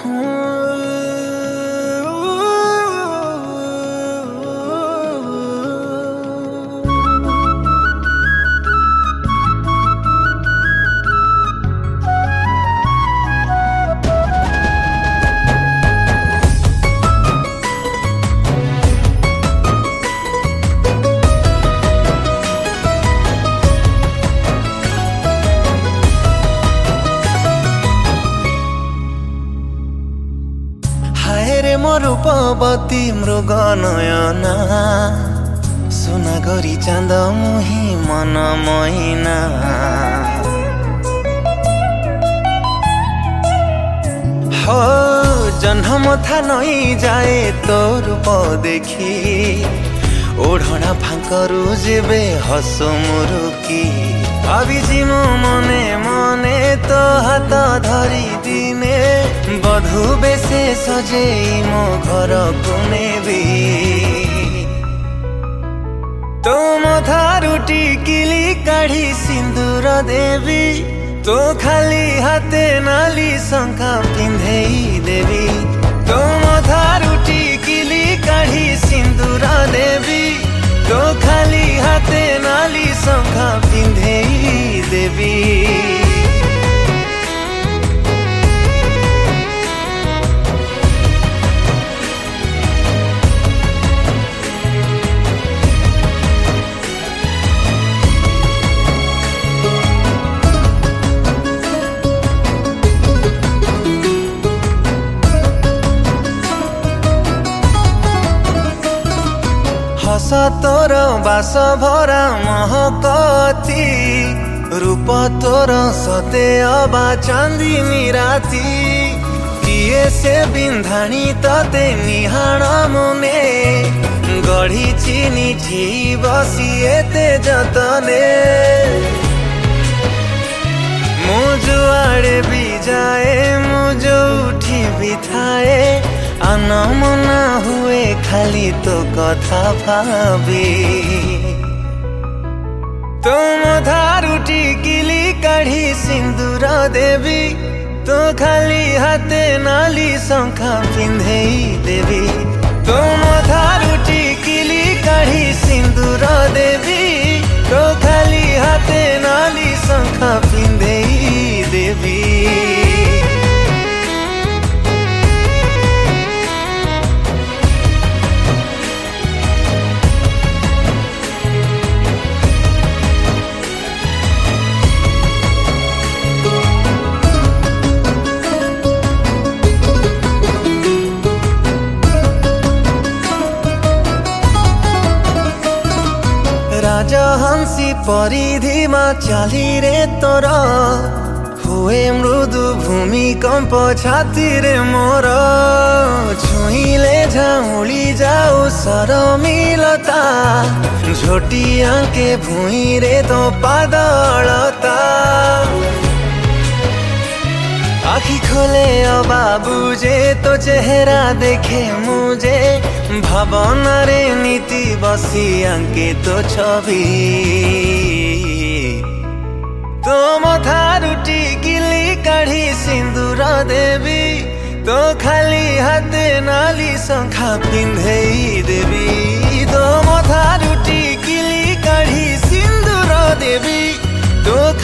रूपवती मृग नयना सुना गरी चाँद मुही मन मैना हो जन्म था नई जाए तो रूप देखी ओढ़ना फांकरू जेबे हस मुरुकी भाविची मो मने मने तो हाथ धरी दिने बधु बेसे सजेई मो घर को नेबी तो मथारू टिकिली काढ़ी सिंदूर देवी तो खाली हाथे नाली शंखा पिंधेई देवी तो मथारू टिकिली काढ़ी सिंदूर देवी तो खाली हाथे नाली शंखा पिंधेई देवी हस तोर बास भरा महकती रूप तोर सते अबा चांदी मिराती किए से बिंधाणी तते निहाण मुने गढ़ी चिनी ठी बसी एते जतने मुजुआड़े भी जाए मुझो उठी भी थाए अनमना हुए खाली तो कथा भावी तुम धारू टिकिली काढ़ी सिंदूर देवी तो खाली हाथे नाली शंखा पिंधेई देवी तुम धारू टिकिली काढ़ी सिंदूर देवी तो खाली हाथे नाली शंखा पिंधेई देवी राजहंसी परिधि में चाली रे तोर हुए मृदु भूमिकंप छाती रे मोर छुईले झाउली जाऊ सरमिलता झोटिया के भूई रे तो पादलता आखी खोले अबा बुझे तो चेहरा देखे मुझे भावना रे नीति बसी अंके तो छवि तो मथारू टिकिली काढ़ी सिंदूर देवी तो खाली हाथे नाली शंखा पिंधेई देवी तो मथारू टिकिली काढ़ी सिंदूर देवी तो